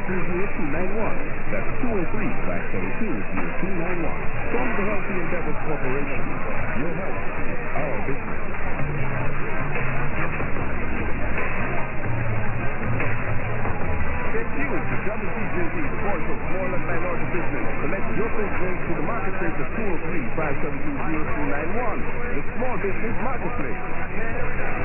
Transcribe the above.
That's 203-572-0291. From the Healthy Endeavors Corporation, your health, our business. Stay tuned to WCJD, the voice of small and minority business. Collect your business to the marketplace at 203-572-0291. The Small Business Marketplace.